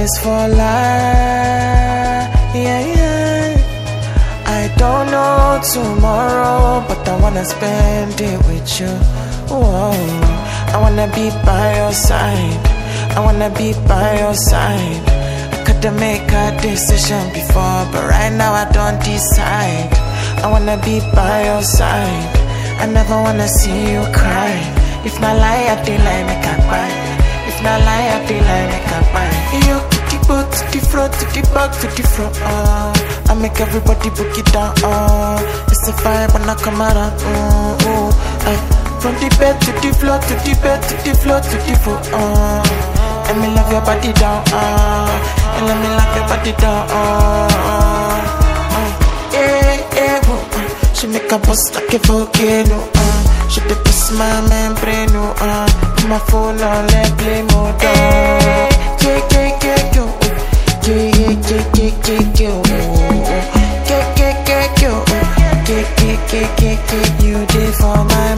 this for life, yeah, yeah. I don't know tomorrow, but I wanna spend it with you. Whoa. I wanna be by your side, I wanna be by your side. I could've make a decision before, but right now I don't decide. I wanna be by your side, I never wanna see you cry. If not lie, I feel like make a buy. If not lie, I feel like make a buy. You to the boat, to the front, to the back, to the front. I make everybody book it down. It's a vibe when I come around. From the bed to the floor, to the bed, to the floor, to the floor. Let me love your body down. And let me love your body down. She make a bust like a volcano. She dey bust my membrane. My phone on let play mode. You did for my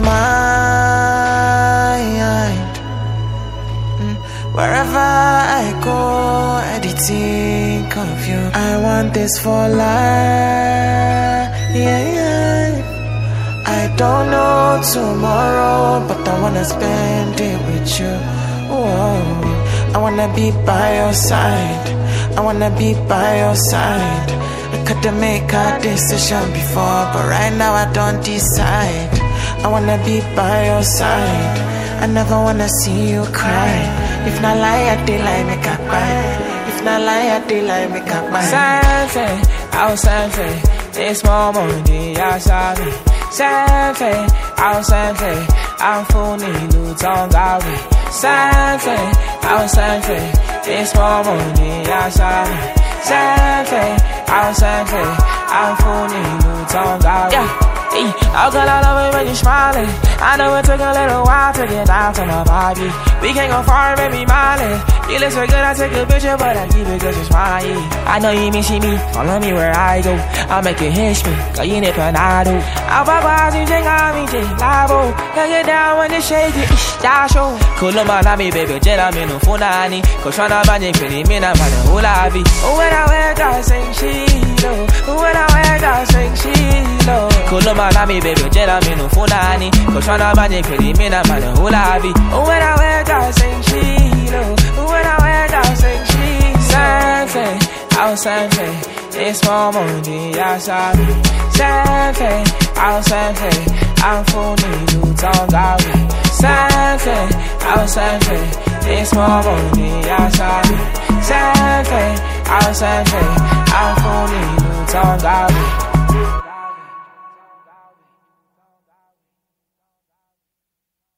mind. Wherever I go, I did think of you. I want this for life, yeah, yeah. I don't know tomorrow, but I wanna spend it with you. Whoa. I wanna be by your side, I wanna be by your side. I could've make a decision before, but right now I don't decide. I wanna be by your side, I never wanna see you cry. If not lie, I feel like make a buy. If not lie, I feel like make a buy. Something, out something. This moment, I saw me. Something, out something. I'm fooling, you don't got me. Something, out something. This moment, I saw me. Something, out something. I'm fooling, you don't got me. How can I love it when you're smiling? I know it took a little while to get down to my body. We can't go far, baby, smiling. You look so good, I take a picture, but I keep it cause you're smiling. I know you miss me, follow me where I go. I'll make it hiss me, cause you need panado. I'll pop eyes, you think I'm eating lavo. Can get down when you shake it, that's show. Kolo manami, baby, jela me no funani. Cause tryna bang pretty me na man hula vi. When I wake up, sing shilo. When I wake up, sing shilo. Kolo manami, baby, jela me no funani. Cause tryna bang pretty me na man hula vi. When I wake up, sing shilo. When I wake up, sing shilo. Something, out something. This moment, I saw me. Something, out something. I'm fooling, you don't got me. Something, out something. This moment, I saw me. Something, out something. I'm fooling, you don't got me.